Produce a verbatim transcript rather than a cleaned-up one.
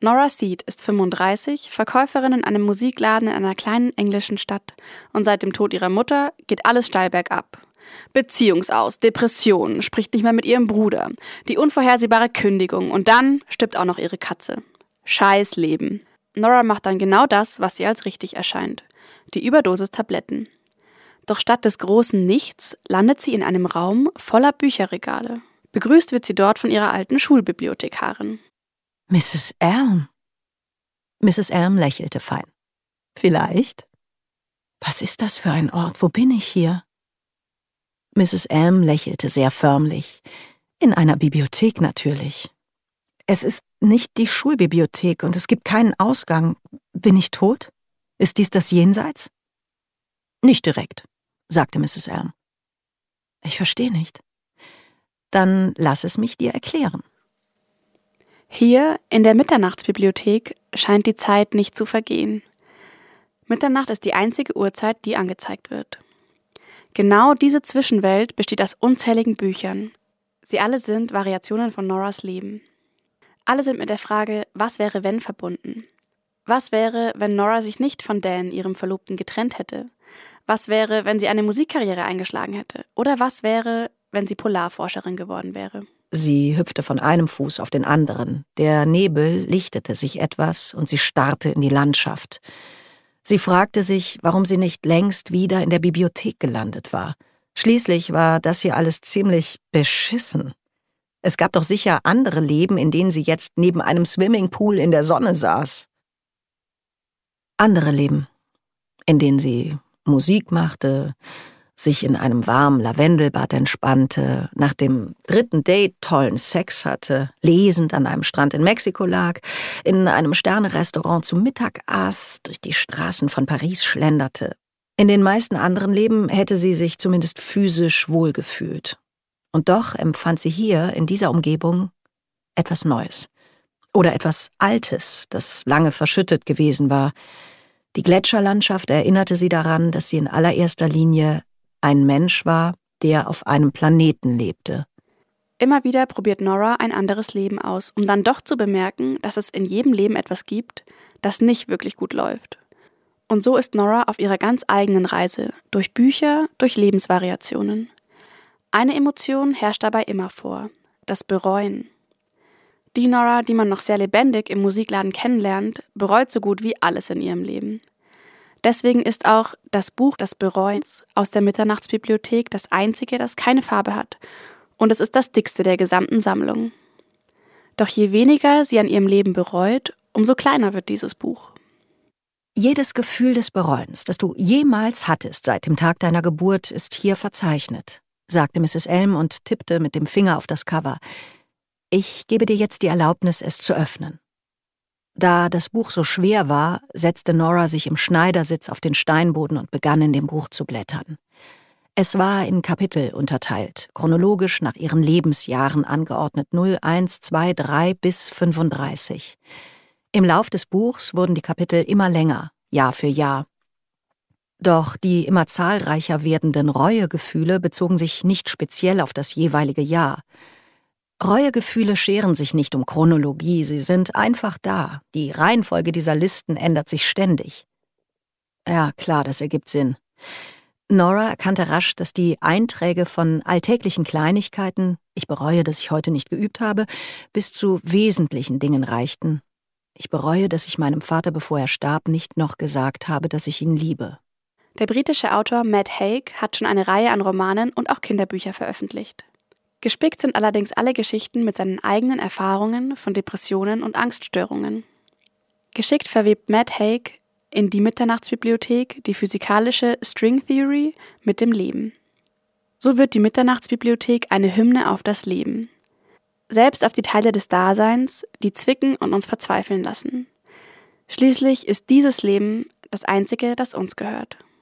Nora Seed ist fünfunddreißig, Verkäuferin in einem Musikladen in einer kleinen englischen Stadt. Und seit dem Tod ihrer Mutter geht alles steil bergab. Beziehungsaus, Depressionen, spricht nicht mehr mit ihrem Bruder, die unvorhersehbare Kündigung und dann stirbt auch noch ihre Katze. Scheiß Leben. Nora macht dann genau das, was ihr als richtig erscheint. Die Überdosis Tabletten. Doch statt des großen Nichts landet sie in einem Raum voller Bücherregale. Begrüßt wird sie dort von ihrer alten Schulbibliothekarin. Misses Elm. Misses Elm lächelte fein. Vielleicht? Was ist das für ein Ort? Wo bin ich hier? Misses Elm lächelte sehr förmlich. In einer Bibliothek natürlich. Es ist nicht die Schulbibliothek und es gibt keinen Ausgang. Bin ich tot? Ist dies das Jenseits? Nicht direkt, sagte Misses Elm. Ich verstehe nicht. Dann lass es mich dir erklären. Hier in der Mitternachtsbibliothek scheint die Zeit nicht zu vergehen. Mitternacht ist die einzige Uhrzeit, die angezeigt wird. Genau diese Zwischenwelt besteht aus unzähligen Büchern. Sie alle sind Variationen von Noras Leben. Alle sind mit der Frage, was wäre wenn verbunden? Was wäre, wenn Nora sich nicht von Dan, ihrem Verlobten, getrennt hätte? Was wäre, wenn sie eine Musikkarriere eingeschlagen hätte? Oder was wäre, wenn sie Polarforscherin geworden wäre? Sie hüpfte von einem Fuß auf den anderen. Der Nebel lichtete sich etwas und sie starrte in die Landschaft. Sie fragte sich, warum sie nicht längst wieder in der Bibliothek gelandet war. Schließlich war das hier alles ziemlich beschissen. Es gab doch sicher andere Leben, in denen sie jetzt neben einem Swimmingpool in der Sonne saß. Andere Leben, in denen sie Musik machte, sich in einem warmen Lavendelbad entspannte, nach dem dritten Date tollen Sex hatte, lesend an einem Strand in Mexiko lag, in einem Sterne-Restaurant zu Mittag aß, durch die Straßen von Paris schlenderte. In den meisten anderen Leben hätte sie sich zumindest physisch wohlgefühlt. Und doch empfand sie hier, in dieser Umgebung, etwas Neues. Oder etwas Altes, das lange verschüttet gewesen war. Die Gletscherlandschaft erinnerte sie daran, dass sie in allererster Linie ein Mensch war, der auf einem Planeten lebte. Immer wieder probiert Nora ein anderes Leben aus, um dann doch zu bemerken, dass es in jedem Leben etwas gibt, das nicht wirklich gut läuft. Und so ist Nora auf ihrer ganz eigenen Reise, durch Bücher, durch Lebensvariationen. Eine Emotion herrscht dabei immer vor, das Bereuen. Die Nora, die man noch sehr lebendig im Musikladen kennenlernt, bereut so gut wie alles in ihrem Leben. Deswegen ist auch das Buch des Bereuens aus der Mitternachtsbibliothek das einzige, das keine Farbe hat. Und es ist das dickste der gesamten Sammlung. Doch je weniger sie an ihrem Leben bereut, umso kleiner wird dieses Buch. Jedes Gefühl des Bereuens, das du jemals hattest seit dem Tag deiner Geburt, ist hier verzeichnet, sagte Misses Elm und tippte mit dem Finger auf das Cover. Ich gebe dir jetzt die Erlaubnis, es zu öffnen. Da das Buch so schwer war, setzte Nora sich im Schneidersitz auf den Steinboden und begann in dem Buch zu blättern. Es war in Kapitel unterteilt, chronologisch nach ihren Lebensjahren angeordnet, null, eins, zwei, drei bis fünfunddreißig. Im Lauf des Buchs wurden die Kapitel immer länger, Jahr für Jahr. Doch die immer zahlreicher werdenden Reuegefühle bezogen sich nicht speziell auf das jeweilige Jahr. Reuegefühle scheren sich nicht um Chronologie, sie sind einfach da. Die Reihenfolge dieser Listen ändert sich ständig. Ja, klar, das ergibt Sinn. Nora erkannte rasch, dass die Einträge von alltäglichen Kleinigkeiten, ich bereue, dass ich heute nicht geübt habe, bis zu wesentlichen Dingen reichten. Ich bereue, dass ich meinem Vater, bevor er starb, nicht noch gesagt habe, dass ich ihn liebe. Der britische Autor Matt Haig hat schon eine Reihe an Romanen und auch Kinderbücher veröffentlicht. Gespickt sind allerdings alle Geschichten mit seinen eigenen Erfahrungen von Depressionen und Angststörungen. Geschickt verwebt Matt Haig in die Mitternachtsbibliothek die physikalische String Theory mit dem Leben. So wird die Mitternachtsbibliothek eine Hymne auf das Leben. Selbst auf die Teile des Daseins, die zwicken und uns verzweifeln lassen. Schließlich ist dieses Leben das einzige, das uns gehört.